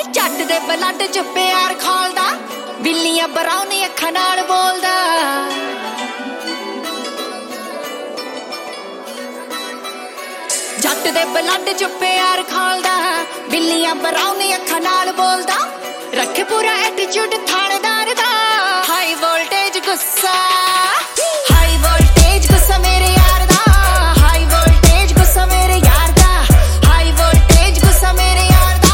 जट दे blood च प्यार खोलदा, बिल्लियां ब्राउन अखां नाल बोलदा। जट दे ब्लड च प्यार खोलदा, बिल्लियां ब्राउन अखां नाल बोलदा। रखे पूरा एटीट्यूड थानेदार दा, हाई वोल्टेज गुस्सा, हाई वोल्टेज गुस्सा मेरे यार दा, हाई वोल्टेज गुस्सा मेरे यार दा, हाई वोल्टेज गुस्सा मेरे यार दा।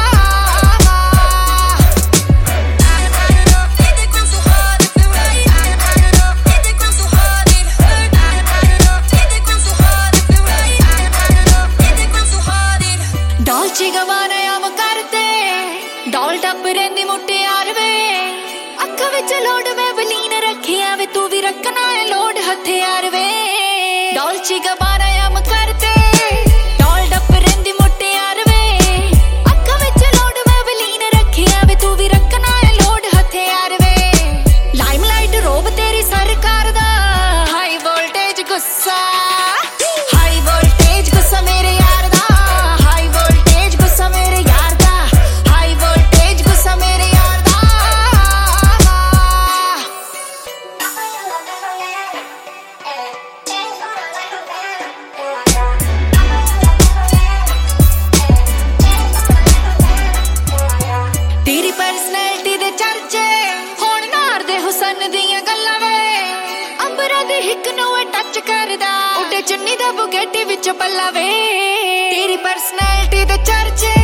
डॉल्चे गवाना आम करते, डॉल टप रेंदी मुटियार वे, अख विच लोड वे बलीन रखिया वे, तू भी रखना है लोड हथियार वे। डॉल्चे गवाना आम करते, डॉल टप रेंदी मुटियार वे, अख विच लोड वे बलीन रखिया वे, तू भी रखना है लोड हथियार वे। लाइमलाइट रोब तेरी सरकार दा, हाई वोल्टेज गुस्सा, हाई वोल्टेज गुस्सा मेरे यार दा, हाई वोल्टेज गुस्सा मेरे यार दा, हाई वोल्टेज गुस्सा मेरे यार दा। तेरी पर्सनैलिटी दे चर्चे हुण नारदे हुसन दियां गल्लां वे, अंबरा दे हिक नूं टच करदा, उड्डे चुन्नी दा बुगेटी विच पल्ला वे। तेरी पर्सनैलिटी दे चर्चे